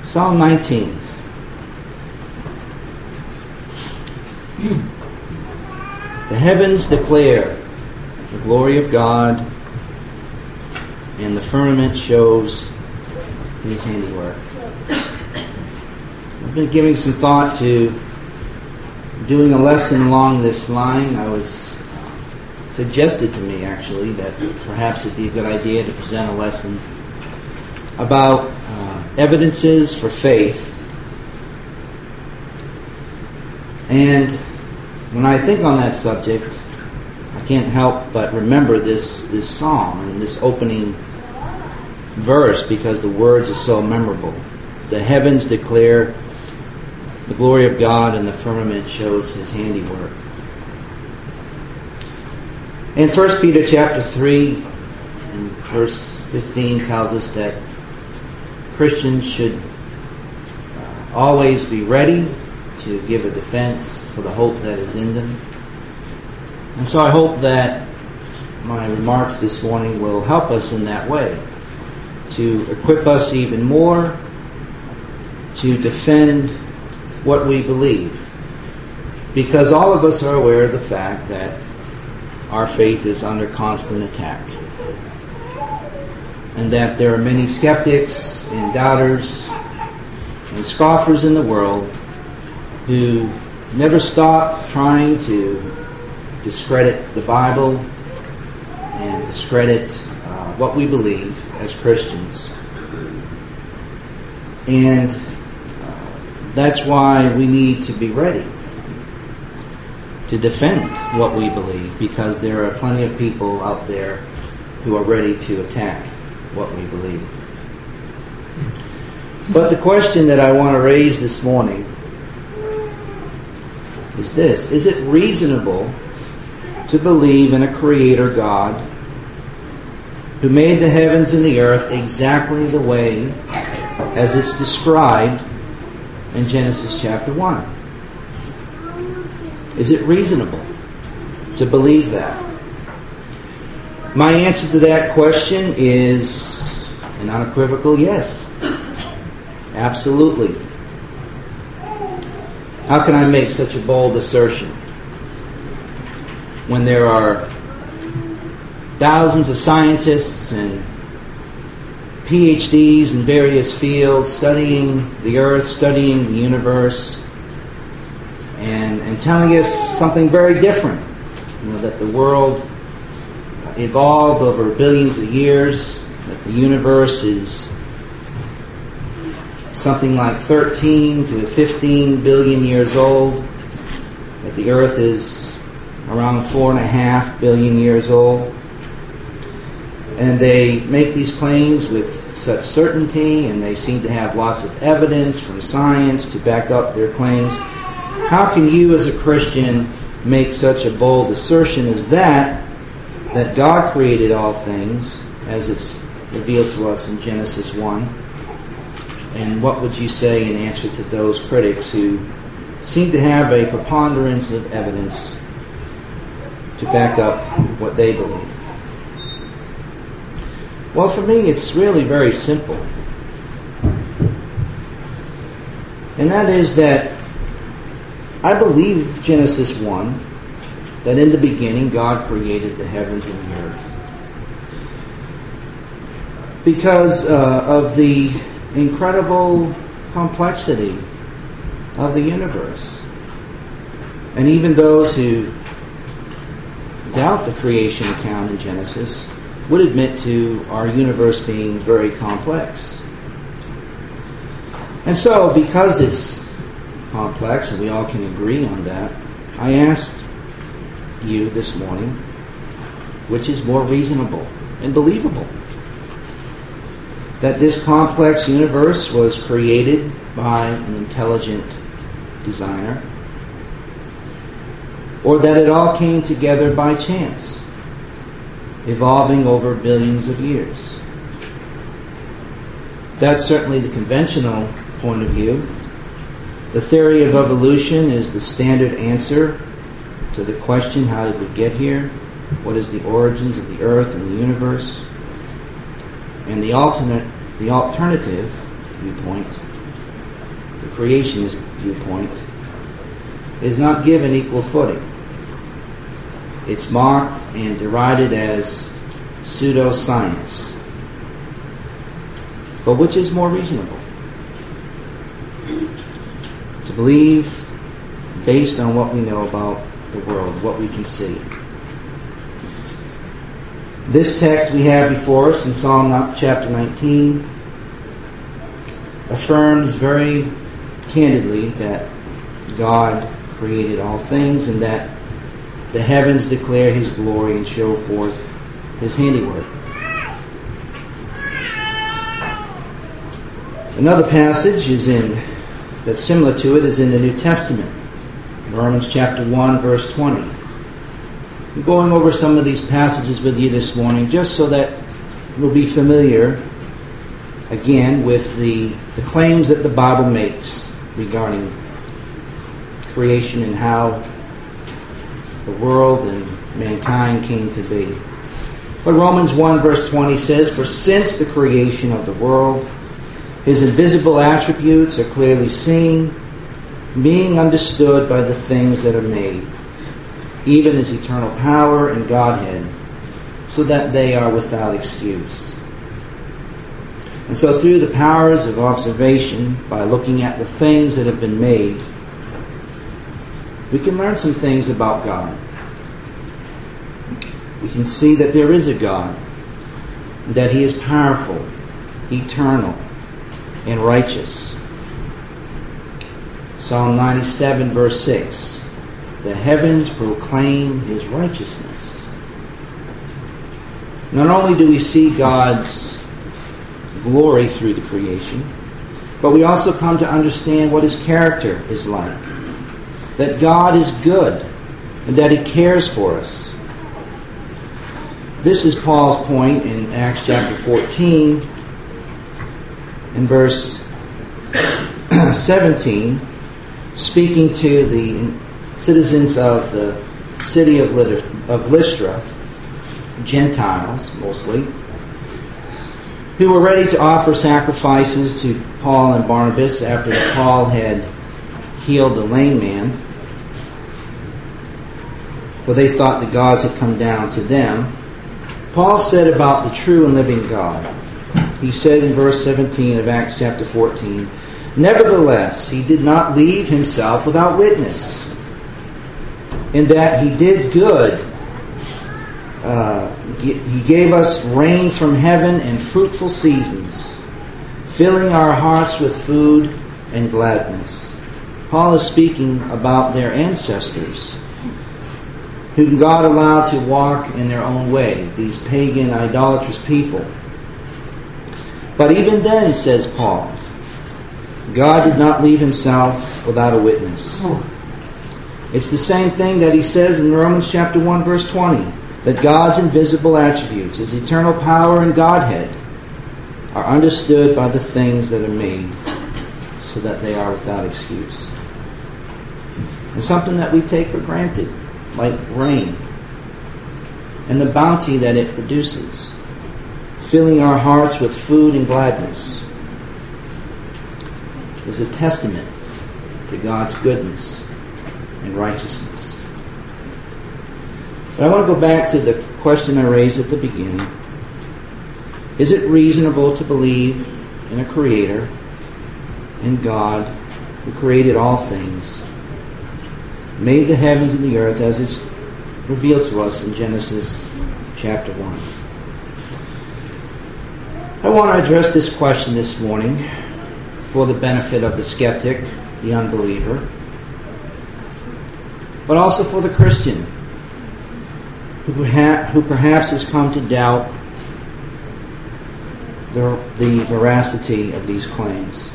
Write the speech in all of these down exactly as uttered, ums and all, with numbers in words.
Psalm nineteen. The heavens declare the glory of God, and the firmament shows His handiwork. I've been giving some thought to doing a lesson along this line. I was suggested to me, actually, that perhaps it'd be a good idea to present a lesson about uh, evidences for faith. And when I think on that subject, I can't help but remember this, this psalm and this opening verse because the words are so memorable. The heavens declare the glory of God, and the firmament shows His handiwork. And First Peter chapter three and verse fifteen tells us that Christians should uh, always be ready to give a defense for the hope that is in them. And so I hope that my remarks this morning will help us in that way, to equip us even more to defend what we believe. Because all of us are aware of the fact that our faith is under constant attack. And that there are many skeptics and doubters and scoffers in the world who never stop trying to discredit the Bible and discredit uh, what we believe as Christians. And uh, that's why we need to be ready to defend what we believe, because there are plenty of people out there who are ready to attack what we believe. But the question that I want to raise this morning is this: is it reasonable to believe in a creator God who made the heavens and the earth exactly the way as it's described in Genesis chapter one? Is it reasonable to believe that? My answer to that question is an unequivocal yes. Absolutely. How can I make such a bold assertion when there are thousands of scientists and P H Ds in various fields studying the earth, studying the universe, and, and telling us something very different? You know, that the world evolved over billions of years, that the universe is something like thirteen to fifteen billion years old, that the earth is around four and a half billion years old. And they make these claims with such certainty, and they seem to have lots of evidence from science to back up their claims. How can you as a Christian make such a bold assertion as that, that God created all things, as it's revealed to us in Genesis one? And what would you say in answer to those critics who seem to have a preponderance of evidence to back up what they believe? Well, for me, it's really very simple. And that is that I believe Genesis one, that in the beginning God created the heavens and the earth. Because uh, of the incredible complexity of the universe. And even those who doubt the creation account in Genesis would admit to our universe being very complex. And so, because it's complex, and we all can agree on that, I asked you this morning, which is more reasonable and believable? That this complex universe was created by an intelligent designer, or that it all came together by chance, evolving over billions of years? That's certainly the conventional point of view. The theory of evolution is the standard answer to the question, how did we get here? What is the origins of the earth and the universe? And the alternate, the alternative viewpoint the creationist viewpoint, is not given equal footing. It's mocked and derided as pseudoscience. But which is more reasonable? To believe based on what we know about the world, what we can see. This text we have before us in Psalm chapter nineteen affirms very candidly that God created all things and that the heavens declare His glory and show forth His handiwork. Another passage is in that's similar to it is in the New Testament, Romans chapter one, verse twenty. I'm going over some of these passages with you this morning just so that we'll be familiar again with the, the claims that the Bible makes regarding creation and how the world and mankind came to be. But Romans one verse twenty says, "For since the creation of the world, His invisible attributes are clearly seen, being understood by the things that are made, even His eternal power and Godhead, so that they are without excuse." And so through the powers of observation, by looking at the things that have been made, we can learn some things about God. We can see that there is a God, that He is powerful, eternal, and righteous. Psalm ninety-seven verse six, "The heavens proclaim His righteousness." Not only do we see God's glory through the creation, but we also come to understand what His character is like. That God is good and that He cares for us. This is Paul's point in Acts chapter fourteen, in verse seventeen, speaking to the citizens of the city of Lystra, Gentiles mostly, who were ready to offer sacrifices to Paul and Barnabas after Paul had healed the lame man, for they thought the gods had come down to them. Paul said about the true and living God, he said in verse seventeen of Acts chapter fourteen, "Nevertheless, He did not leave Himself without witness, in that He did good. Uh, he gave us rain from heaven and fruitful seasons, filling our hearts with food and gladness." Paul is speaking about their ancestors, whom God allowed to walk in their own way, these pagan, idolatrous people. But even then, says Paul, God did not leave Himself without a witness. It's the same thing that he says in Romans chapter one, verse twenty, that God's invisible attributes, His eternal power and Godhead, are understood by the things that are made, so that they are without excuse. And something that we take for granted, like rain, and the bounty that it produces, filling our hearts with food and gladness, is a testament to God's goodness and righteousness. But I want to go back to the question I raised at the beginning. Is it reasonable to believe in a Creator, in God, who created all things, made the heavens and the earth as it's revealed to us in Genesis chapter one? I want to address this question this morning for the benefit of the skeptic, the unbeliever, but also for the Christian, who perhaps, who perhaps has come to doubt the, the veracity of these claims.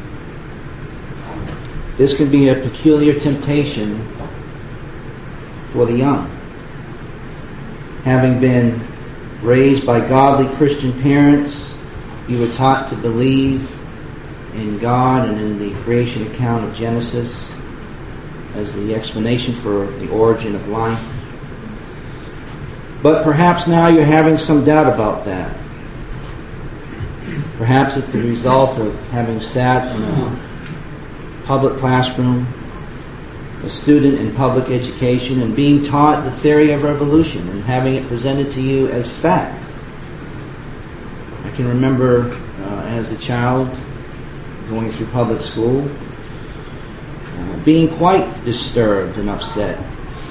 This can be a peculiar temptation for the young. Having been raised by godly Christian parents, you were taught to believe in God and in the creation account of Genesis as the explanation for the origin of life. But perhaps now you're having some doubt about that. Perhaps it's the result of having sat in a public classroom, a student in public education, and being taught the theory of evolution and having it presented to you as fact. I can remember uh, as a child going through public school, uh, being quite disturbed and upset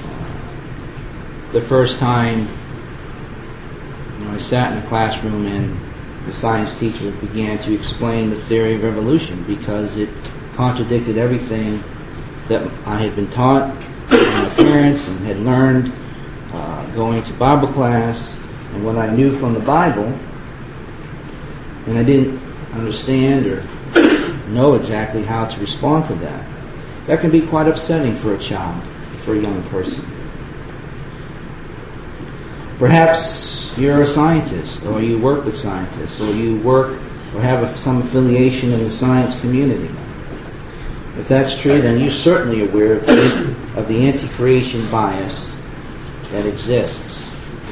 the first time you know, I sat in a classroom and the science teacher began to explain the theory of evolution, because it contradicted everything that I had been taught by my parents and had learned uh, going to Bible class and what I knew from the Bible, and I didn't understand or know exactly how to respond to that. That can be quite upsetting for a child, for a young person. Perhaps you're a scientist, or you work with scientists, or you work or have a, some affiliation in the science community. If that's true, then you're certainly aware of the, of the anti-creation bias that exists.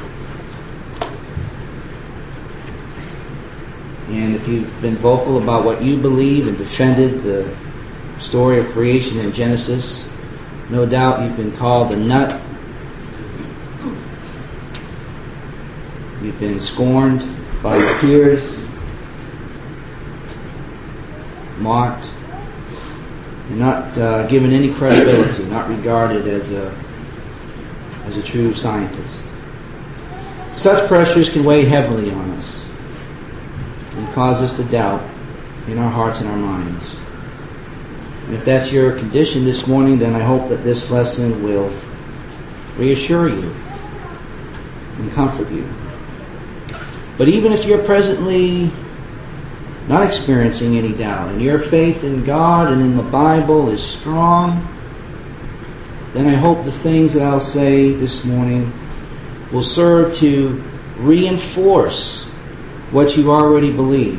And if you've been vocal about what you believe and defended the story of creation in Genesis, no doubt you've been called a nut. You've been scorned by your peers, mocked, and not uh, given any credibility, not regarded as a as a true scientist. Such pressures can weigh heavily on us and cause us to doubt in our hearts and our minds. And if that's your condition this morning, then I hope that this lesson will reassure you and comfort you. But even if you're presently not experiencing any doubt, and your faith in God and in the Bible is strong, then I hope the things that I'll say this morning will serve to reinforce what you already believe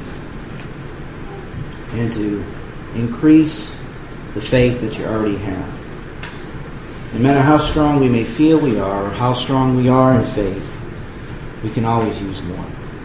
and to increase the faith that you already have. No matter how strong we may feel we are, or how strong we are in faith, we can always use more.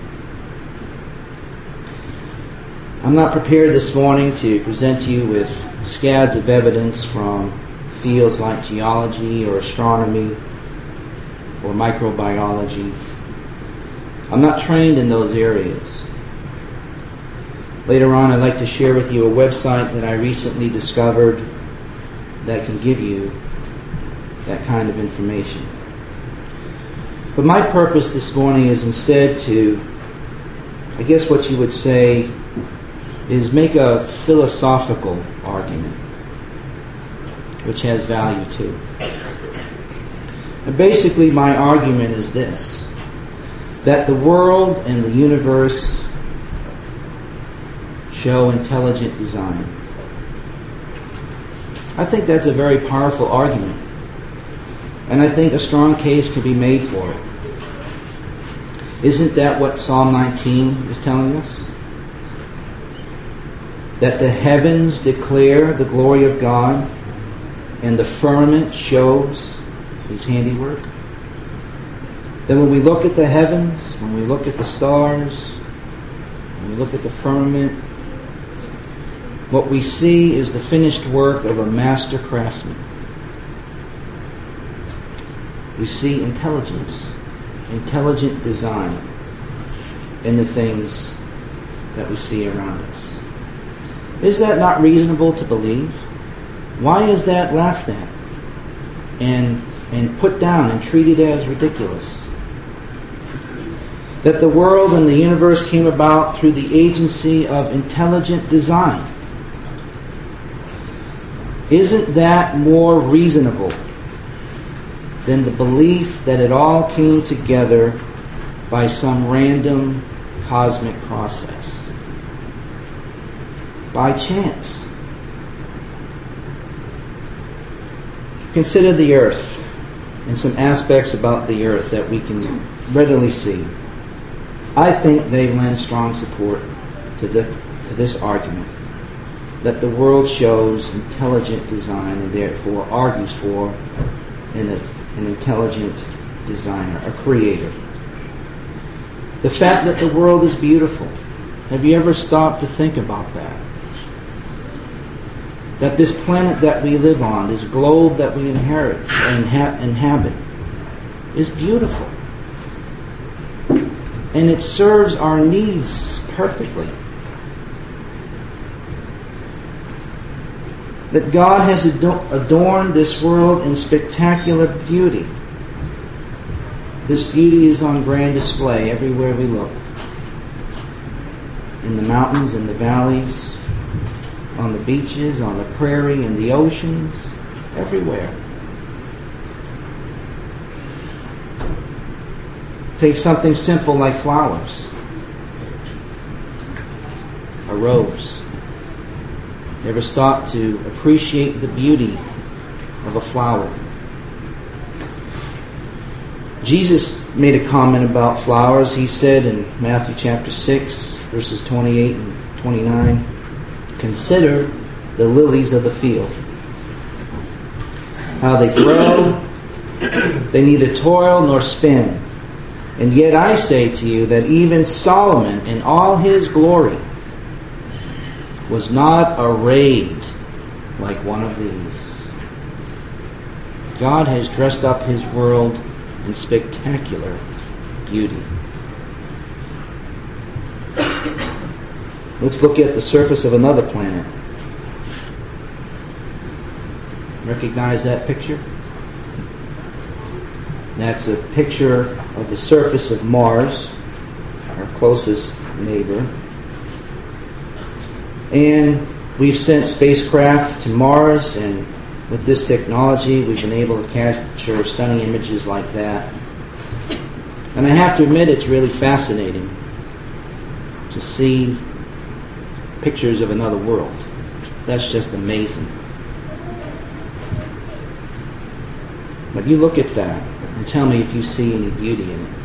I'm not prepared this morning to present you with scads of evidence from fields like geology or astronomy or microbiology. I'm not trained in those areas. Later on, I'd like to share with you a website that I recently discovered that can give you that kind of information. But my purpose this morning is instead to, I guess what you would say, is make a philosophical argument, which has value too. And basically my argument is this, that the world and the universe show intelligent design. I think that's a very powerful argument, and I think a strong case can be made for it. Isn't that what Psalm nineteen is telling us? That the heavens declare the glory of God, and the firmament shows His handiwork. Then when we look at the heavens, when we look at the stars, when we look at the firmament, what we see is the finished work of a master craftsman. We see intelligence, intelligent design in the things that we see around us. Is that not reasonable to believe? Why is that laughed at and and put down and treated as ridiculous? That the world and the universe came about through the agency of intelligent design. Isn't that more reasonable than the belief that it all came together by some random cosmic process? By chance. Consider the earth and some aspects about the earth that we can readily see. I think they lend strong support to, the, to this argument that the world shows intelligent design and therefore argues for an, an intelligent designer, a creator. The fact that the world is beautiful. Have you ever stopped to think about that? that this planet that we live on, this globe that we inherit and ha- inhabit, is beautiful. And it serves our needs perfectly. That God has adorned this world in spectacular beauty. This beauty is on grand display everywhere we look. In the mountains, in the valleys, on the beaches, on the prairie, in the oceans, everywhere. Take something simple like flowers. A rose. You ever stop to appreciate the beauty of a flower? Jesus made a comment about flowers. He said in Matthew chapter six, verses twenty-eight and twenty-nine, "Consider the lilies of the field, how they grow, they neither toil nor spin. And yet I say to you that even Solomon in all his glory was not arrayed like one of these." God has dressed up His world in spectacular beauty. Let's look at the surface of another planet. Recognize that picture? That's a picture of the surface of Mars, our closest neighbor. And we've sent spacecraft to Mars, and with this technology we've been able to capture stunning images like that. And I have to admit, it's really fascinating to see pictures of another world. That's just amazing. But you look at that and tell me if you see any beauty in it.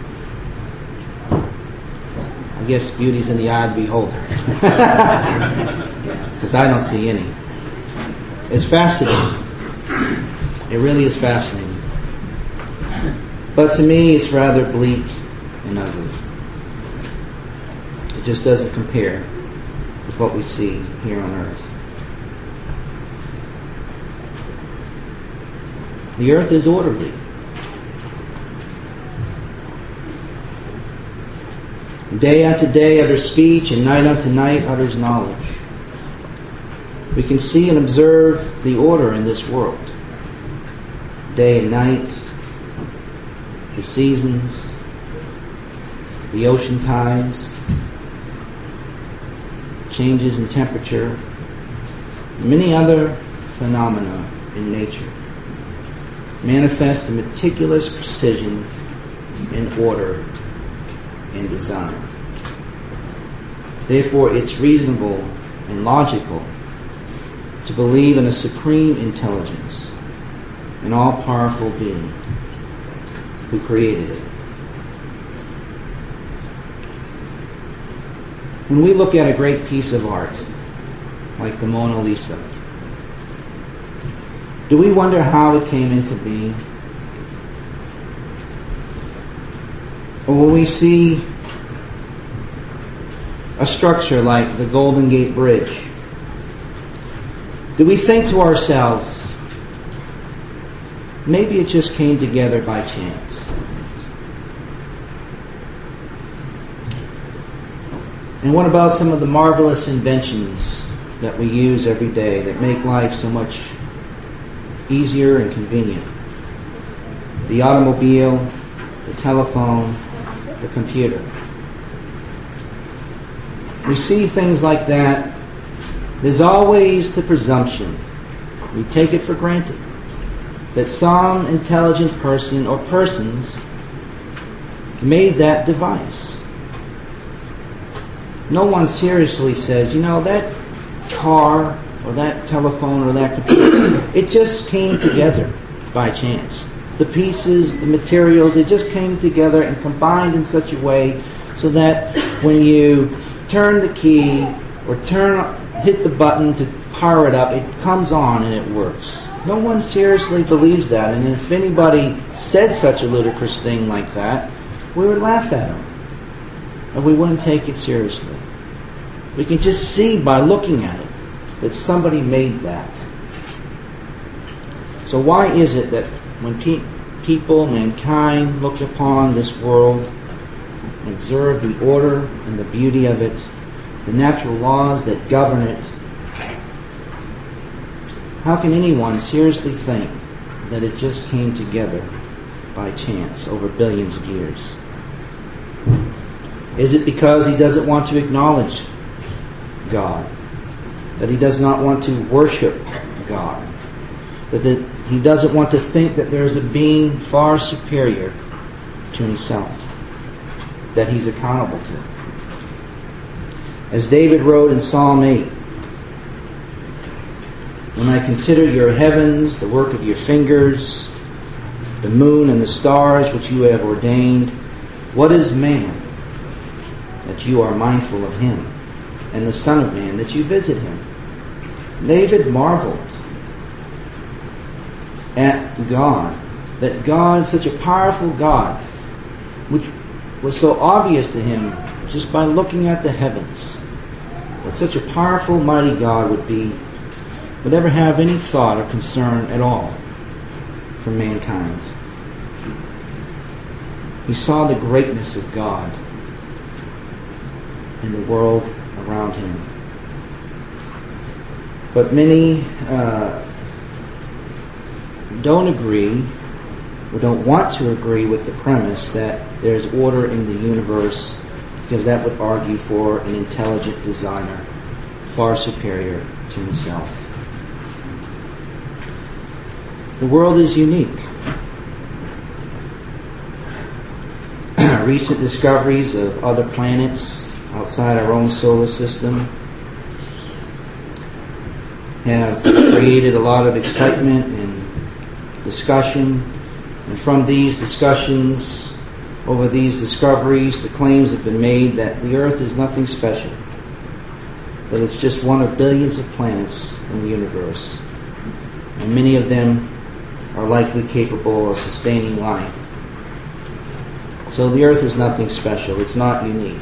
I guess beauty's in the eye of the beholder. Because I don't see any. It's fascinating. It really is fascinating. But to me, it's rather bleak and ugly. It just doesn't compare with what we see here on earth. The earth is orderly. Day unto day utters speech, and night unto night utters knowledge. We can see and observe the order in this world. Day and night, the seasons, the ocean tides, changes in temperature, many other phenomena in nature manifest a meticulous precision in order and design. Therefore, it's reasonable and logical to believe in a supreme intelligence, an all-powerful being who created it. When we look at a great piece of art, like the Mona Lisa, do we wonder how it came into being? Or when we see a structure like the Golden Gate Bridge, do we think to ourselves, maybe it just came together by chance? And what about some of the marvelous inventions that we use every day that make life so much easier and convenient? The automobile, the telephone, the computer. We see things like that. There's always the presumption, we take it for granted, that some intelligent person or persons made that device. No one seriously says, you know, that car or that telephone or that computer, it just came together by chance. The pieces, the materials, it just came together and combined in such a way so that when you turn the key or turn, hit the button to power it up, it comes on and it works. No one seriously believes that, and if anybody said such a ludicrous thing like that, we would laugh at them, and we wouldn't take it seriously. We can just see by looking at it that somebody made that. So why is it that when pe- people, mankind, look upon this world and observe the order and the beauty of it, the natural laws that govern it, how can anyone seriously think that it just came together by chance over billions of years? Is it because he doesn't want to acknowledge God? That he does not want to worship God? That the, he doesn't want to think that there is a being far superior to himself that he's accountable to? As David wrote in Psalm eight, when I consider your heavens, the work of your fingers, the moon and the stars which you have ordained, what is man that you are mindful of him, and the Son of Man that you visit him? David marveled at God, that God, such a powerful God, which was so obvious to him just by looking at the heavens, that such a powerful, mighty God would be, would ever have any thought or concern at all for mankind. He saw the greatness of God in the world around him. But many uh, don't agree or don't want to agree with the premise that there's order in the universe, because that would argue for an intelligent designer far superior to himself. The world is unique. Recent discoveries of other planets outside our own solar system have created a lot of excitement and discussion. And from these discussions, over these discoveries, the claims have been made that the Earth is nothing special, that it's just one of billions of planets in the universe, and many of them are likely capable of sustaining life. So the Earth is nothing special. It's not unique.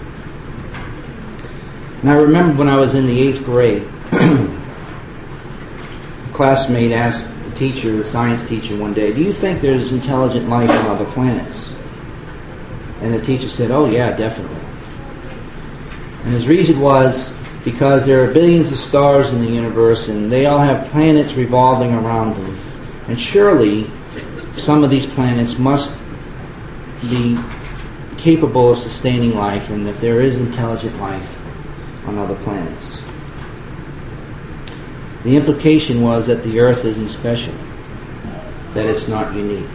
And I remember when I was in the eighth grade, a classmate asked the teacher, the science teacher, one day, do you think there's intelligent life on other planets? And the teacher said, oh yeah, definitely. And his reason was because there are billions of stars in the universe and they all have planets revolving around them. And surely some of these planets must be capable of sustaining life, and that there is intelligent life on other planets. The implication was that the Earth isn't special, that it's not unique.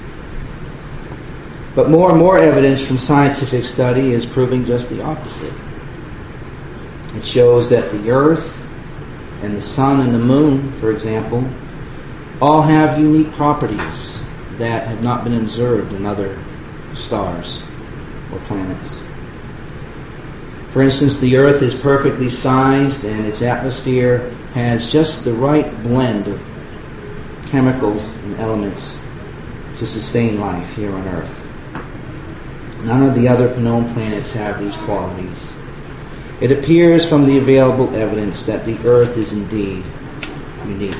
But more and more evidence from scientific study is proving just the opposite. It shows that the Earth and the Sun and the Moon, for example, all have unique properties that have not been observed in other stars or planets. For instance, the Earth is perfectly sized and its atmosphere has just the right blend of chemicals and elements to sustain life here on Earth. None of the other known planets have these qualities. It appears from the available evidence that the Earth is indeed unique.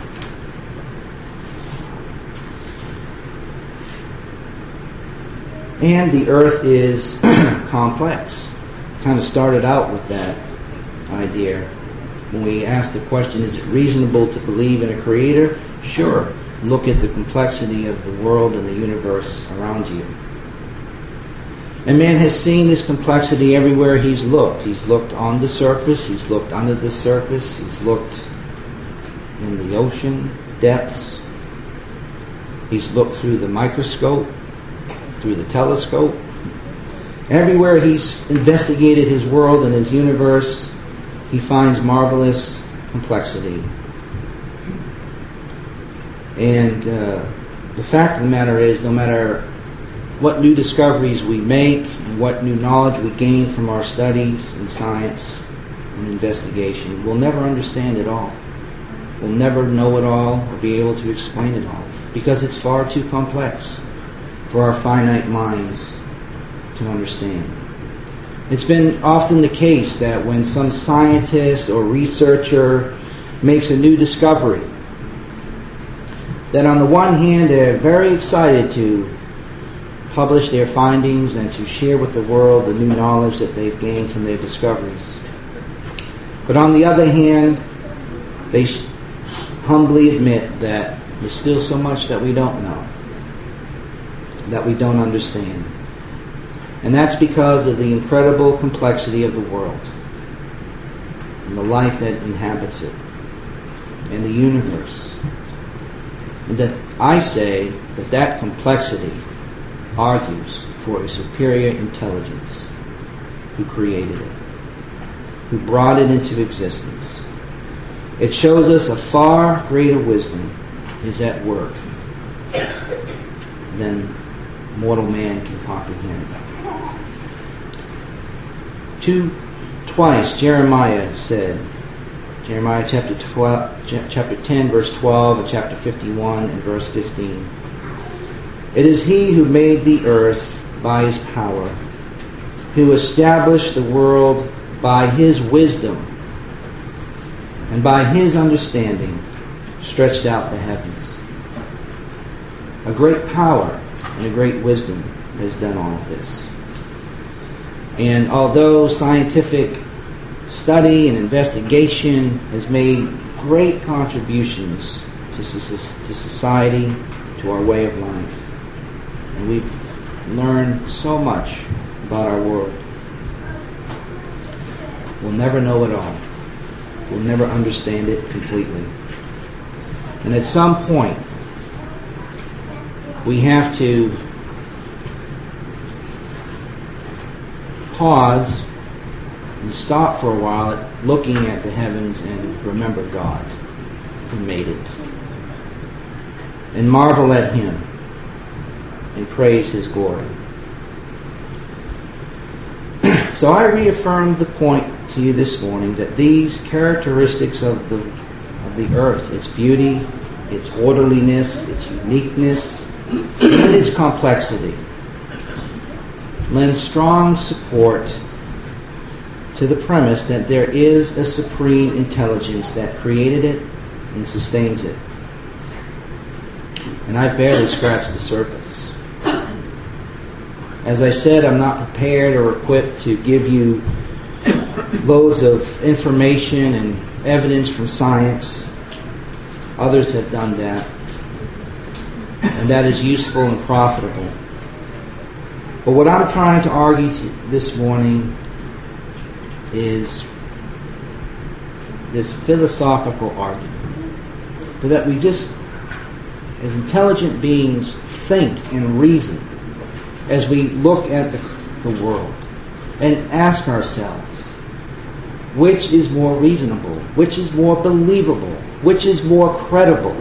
And the Earth is complex. Kind of started out with that idea. When we asked the question, is it reasonable to believe in a creator? Sure. Look at the complexity of the world and the universe around you. And man has seen this complexity everywhere he's looked. He's looked on the surface, he's looked under the surface, he's looked in the ocean depths, he's looked through the microscope, through the telescope. Everywhere he's investigated his world and his universe, he finds marvelous complexity. And uh, the fact of the matter is, no matter what new discoveries we make and what new knowledge we gain from our studies in science and investigation, we'll never understand it all. We'll never know it all or be able to explain it all, because it's far too complex for our finite minds to understand. It's been often the case that when some scientist or researcher makes a new discovery, that on the one hand they're very excited to publish their findings and to share with the world the new knowledge that they've gained from their discoveries. But on the other hand, they sh- humbly admit that there's still so much that we don't know, that we don't understand. And that's because of the incredible complexity of the world and the life that inhabits it and the universe. And that I say that that complexity argues for a superior intelligence who created it, who brought it into existence. It shows us a far greater wisdom is at work than mortal man can comprehend. Two, twice Jeremiah said, Jeremiah chapter twelve, chapter ten, verse twelve, and chapter fifty-one and verse fifteen. It is He who made the earth by His power, who established the world by His wisdom, and by His understanding stretched out the heavens. A great power and a great wisdom has done all of this. And although scientific study and investigation has made great contributions to, to society, to our way of life, and we've learned so much about our world, we'll never know it all. We'll never understand it completely. And at some point, we have to pause and stop for a while at looking at the heavens and remember God who made it, and marvel at Him and praise His glory. So I reaffirmed the point to you this morning that these characteristics of the of the earth, its beauty, its orderliness, its uniqueness, and its complexity, lend strong support to the premise that there is a supreme intelligence that created it and sustains it. And I barely scratched the surface. As I said, I'm not prepared or equipped to give you loads of information and evidence from science. Others have done that, and that is useful and profitable. But what I'm trying to argue to this morning is this philosophical argument, so that we just, as intelligent beings, think and reason as we look at the, the world and ask ourselves, which is more reasonable? Which is more believable? Which is more credible?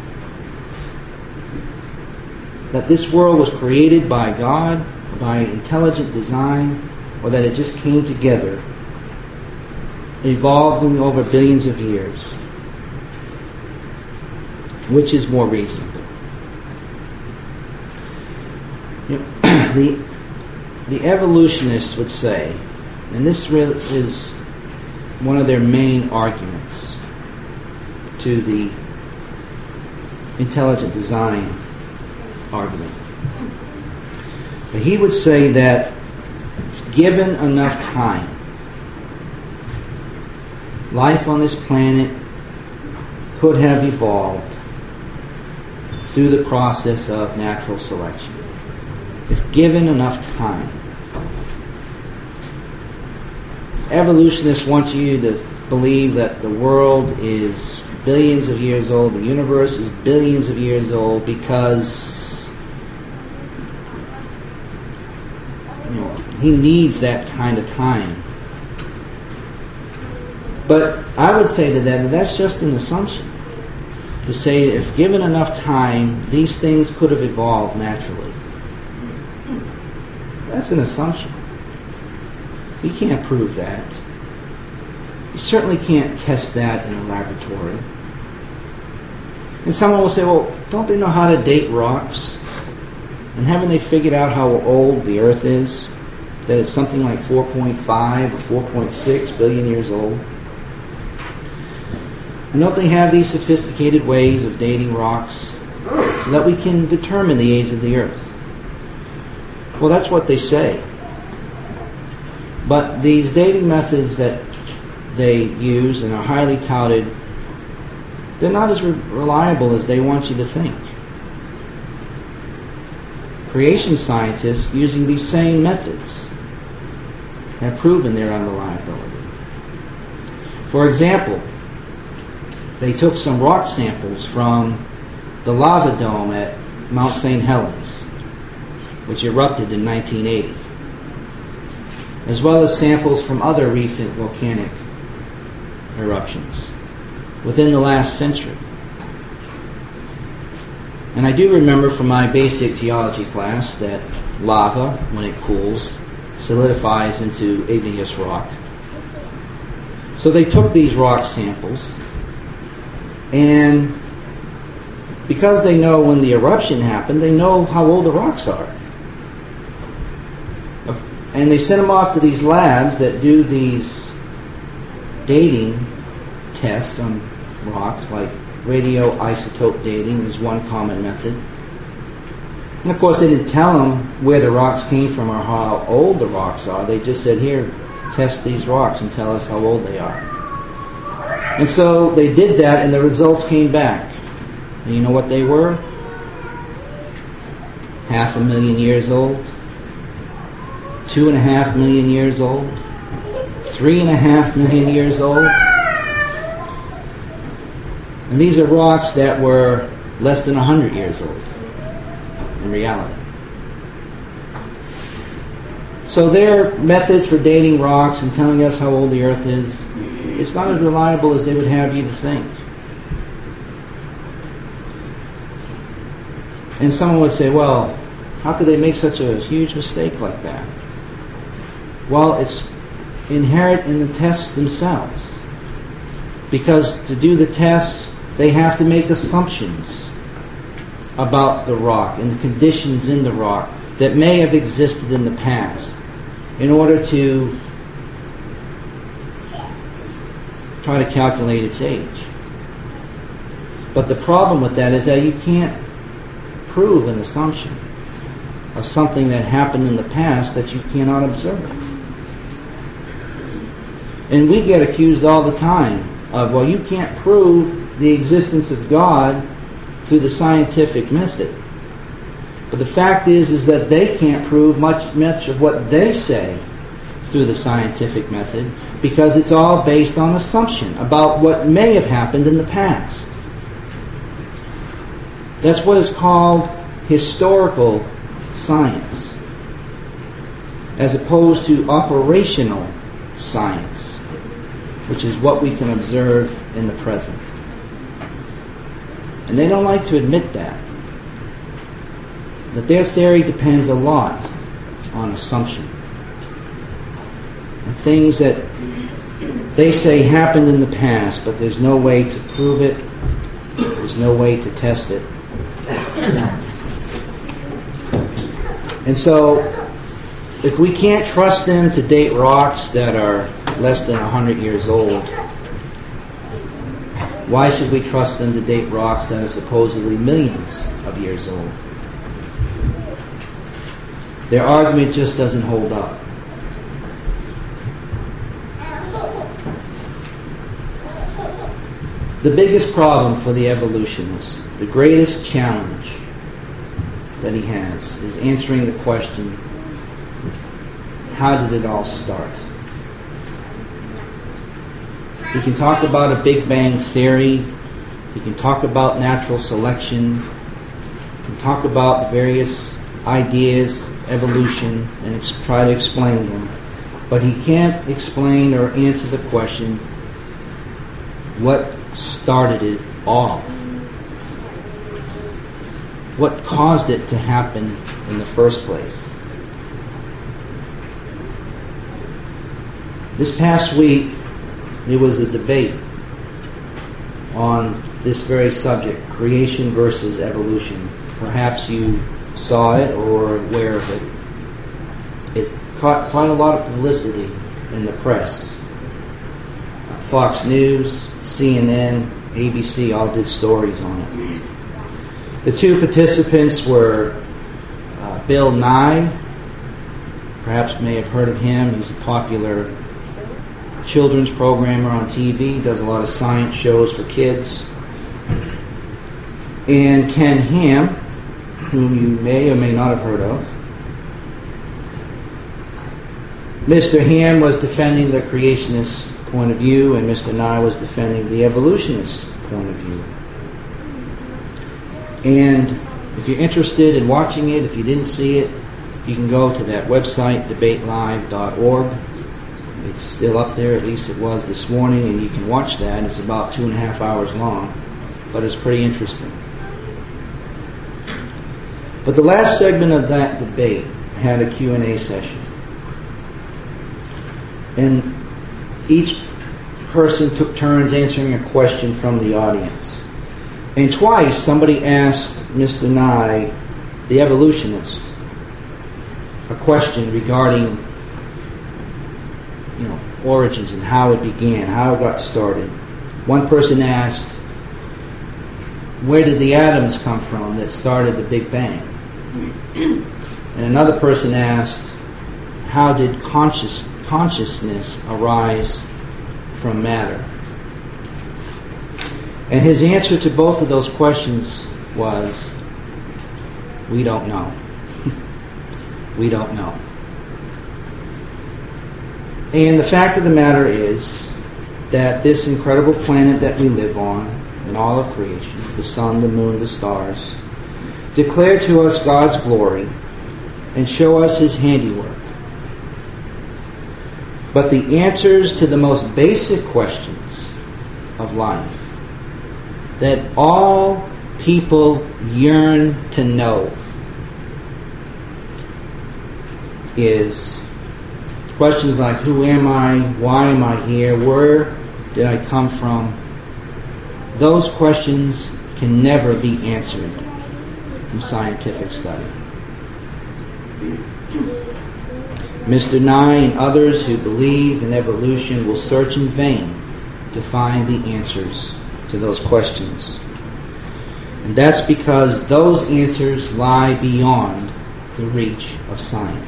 That this world was created by God, by intelligent design, or that it just came together, evolving over billions of years? Which is more reasonable? You know, the, the evolutionists would say, and this really is one of their main arguments to the intelligent design argument. But he would say that given enough time, life on this planet could have evolved through the process of natural selection. If given enough time. Evolutionists want you to believe that the world is billions of years old, the universe is billions of years old, because you know he needs that kind of time. But I would say to that that that's just an assumption. To say that if given enough time, these things could have evolved naturally. That's an assumption. We can't prove that. You certainly can't test that in a laboratory. And someone will say, well, don't they know how to date rocks? And haven't they figured out how old the Earth is? That it's something like four point five or four point six billion years old? And don't they have these sophisticated ways of dating rocks? so that we can determine the age of the earth. Well, that's what they say. But these dating methods that they use and are highly touted, they're not as re- reliable as they want you to think. Creation scientists, using these same methods, have proven their unreliability. For example, they took some rock samples from the lava dome at Mount Saint Helens, which erupted in nineteen eighty, as well as samples from other recent volcanic eruptions within the last century. And I do remember from my basic geology class that lava, when it cools, solidifies into igneous rock. So they took these rock samples, and because they know when the eruption happened, they know how old the rocks are. And they sent them off to these labs that do these dating tests on rocks, like radioisotope dating is one common method. And of course they didn't tell them where the rocks came from or how old the rocks are. They just said, here, test these rocks and tell us how old they are. And so they did that, and the results came back. And you know what they were? Half a million years old, two and a half million years old, three and a half million years old. And these are rocks that were less than a hundred years old in reality. So their methods for dating rocks and telling us how old the earth is, it's not as reliable as they would have you to think. And someone would say, well, how could they make such a huge mistake like that? Well, it's inherent in the tests themselves. Because to do the tests, they have to make assumptions about the rock and the conditions in the rock that may have existed in the past in order to try to calculate its age. But the problem with that is that you can't prove an assumption of something that happened in the past that you cannot observe. And we get accused all the time of, well, you can't prove the existence of God through the scientific method. But the fact is, is that they can't prove much, much of what they say through the scientific method, because it's all based on assumption about what may have happened in the past. That's what is called historical science, as opposed to operational science, which is what we can observe in the present. And they don't like to admit that. That their theory depends a lot on assumption. And things that they say happened in the past, but there's no way to prove it. There's no way to test it. And so, if we can't trust them to date rocks that are less than one hundred years old, why should we trust them to date rocks that are supposedly millions of years old? Their argument just doesn't hold up. The biggest problem for the evolutionist, the greatest challenge that he has, is answering the question, how did it all start? He can talk about a Big Bang theory. He can talk about natural selection. He can talk about various ideas, evolution, and ex- try to explain them. But he can't explain or answer the question, what started it all? What caused it to happen in the first place? This past week, there was a debate on this very subject, creation versus evolution. Perhaps you saw it or are aware of it. It's caught quite a lot of publicity in the press. Fox News, C N N, A B C all did stories on it. The two participants were uh, Bill Nye. Perhaps you may have heard of him. He's a popular children's programmer on T V. He does a lot of science shows for kids. And Ken Ham, whom you may or may not have heard of. Mister Ham was defending the creationist point of view, and Mister Nye was defending the evolutionist point of view. And if you're interested in watching it, if you didn't see it, you can go to that website, debate live dot org. It's still up there, at least it was this morning, and you can watch that. It's about two and a half hours long, but it's pretty interesting. But the last segment of that debate had a Q and A session. And each person took turns answering a question from the audience. And twice somebody asked Mister Nye, the evolutionist, a question regarding, you know, origins and how it began, how it got started. One person asked, where did the atoms come from that started the Big Bang? And another person asked, how did conscious, consciousness arise from matter? And his answer to both of those questions was, we don't know. We don't know. And the fact of the matter is that this incredible planet that we live on, and all of creation, the sun, the moon, the stars, declare to us God's glory and show us His handiwork. But the answers to the most basic questions of life that all people yearn to know is questions like, who am I? Why am I here? Where did I come from? Those questions can never be answered from scientific study. Mister Nye and others who believe in evolution will search in vain to find the answers to those questions. And that's because those answers lie beyond the reach of science.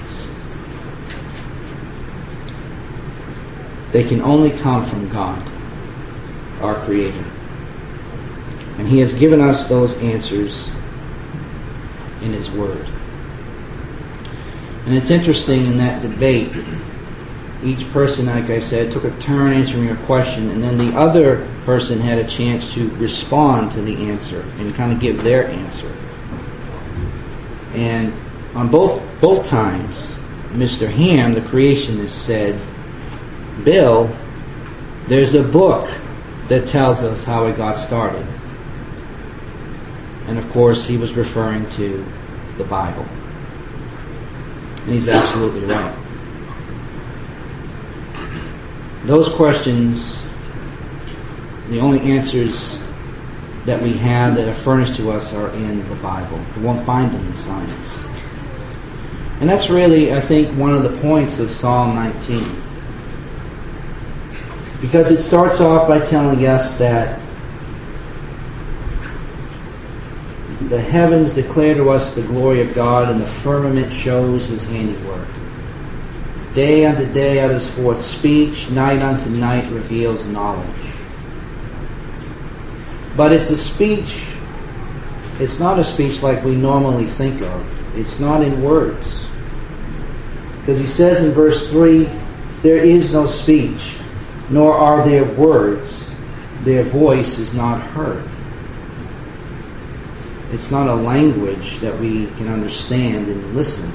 They can only come from God, our Creator. And He has given us those answers in His Word. And it's interesting in that debate, each person, like I said, took a turn answering a question, and then the other person had a chance to respond to the answer and kind of give their answer. And on both both times, Mister Ham, the creationist, said, Bill, there's a book that tells us how it got started. And of course, he was referring to the Bible. And he's absolutely right. Those questions, the only answers that we have that are furnished to us are in the Bible. We won't find them in science. And that's really, I think, one of the points of Psalm nineteen. Because it starts off by telling us that the heavens declare to us the glory of God, and the firmament shows His handiwork. Day unto day utters forth speech, night unto night reveals knowledge. But it's a speech, it's not a speech like we normally think of. It's not in words. Because he says in verse three, there is no speech, nor are there words. Their voice is not heard. It's not a language that we can understand and listen.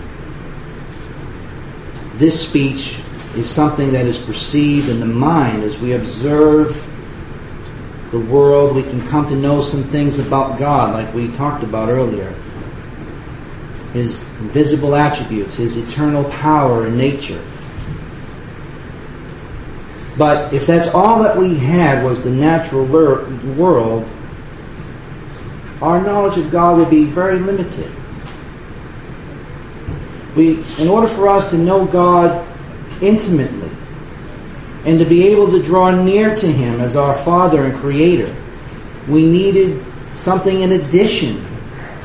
This speech is something that is perceived in the mind as we observe the world. We can come to know some things about God, like we talked about earlier. His invisible attributes, His eternal power and nature. But if that's all that we had was the natural world, our knowledge of God would be very limited. We, in order for us to know God intimately and to be able to draw near to Him as our Father and Creator, we needed something in addition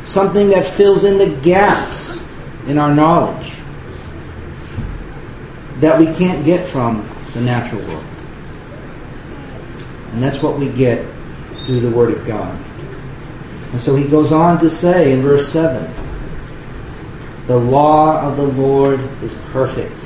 something that fills in the gaps in our knowledge that we can't get from the natural world. And that's what we get through the Word of God. And so he goes on to say in verse seven, the law of the Lord is perfect,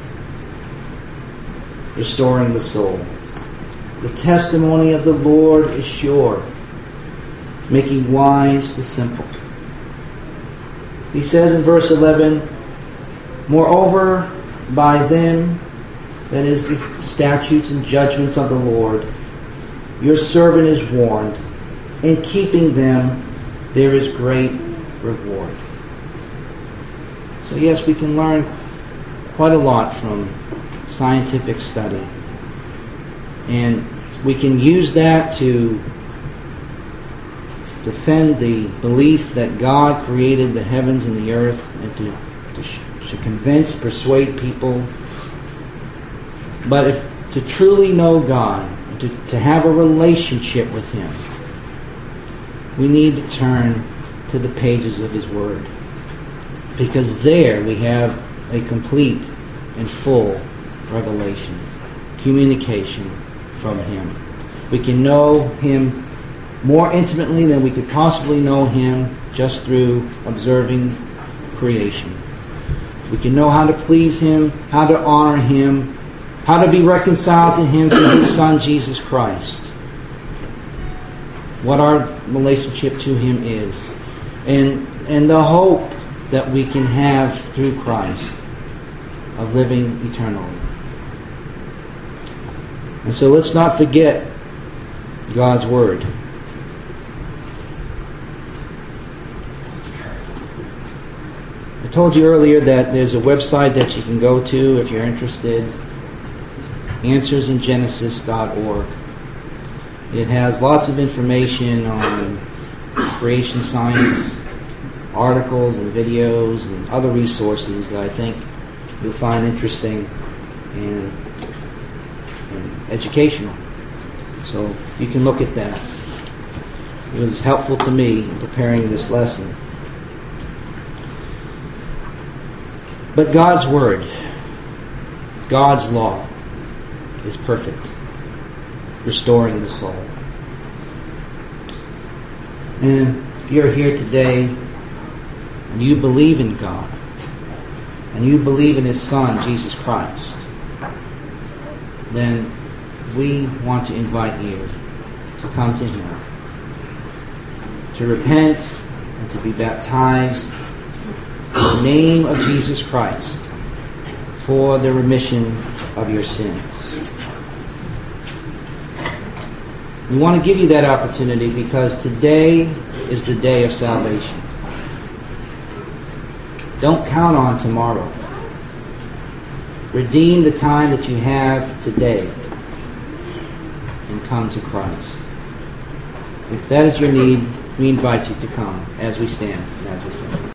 restoring the soul. The testimony of the Lord is sure, making wise the simple. He says in verse eleven, moreover, by them, that is the statutes and judgments of the Lord, your servant is warned. In keeping them, there is great reward. So yes, we can learn quite a lot from scientific study. And we can use that to defend the belief that God created the heavens and the earth, and to, to, to convince, persuade people. But if to truly know God, to, to have a relationship with Him, we need to turn to the pages of His Word. Because there we have a complete and full revelation, communication from Him. We can know Him more intimately than we could possibly know Him just through observing creation. We can know how to please Him, how to honor Him, how to be reconciled to Him through His Son, Jesus Christ. What our relationship to Him is. And, and the hope that we can have through Christ of living eternally. And so let's not forget God's Word. I told you earlier that there's a website that you can go to if you're interested, answers in genesis dot org. It has lots of information on creation science, articles and videos and other resources that I think you'll find interesting and, and educational. So you can look at that. It was helpful to me in preparing this lesson. But God's Word, God's law, is perfect, restoring the soul. And if you're here today and you believe in God, and you believe in His Son, Jesus Christ, then we want to invite you to come to Him, to repent and to be baptized in the name of Jesus Christ for the remission of your sins. We want to give you that opportunity because today is the day of salvation. Don't count on tomorrow. Redeem the time that you have today and come to Christ. If that is your need, we invite you to come as we stand and as we sing.